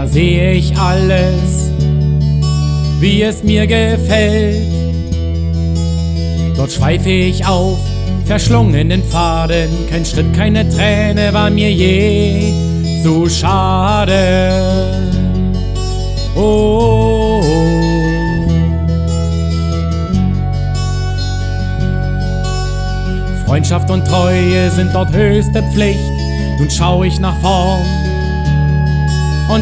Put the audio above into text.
sehe ich alles, wie es mir gefällt. Dort schweife ich auf verschlungenen Pfaden, kein Schritt, keine Träne war mir je zu schade. Oh, oh, oh. Freundschaft und Treue sind dort höchste Pflicht. Nun schau ich nach vorn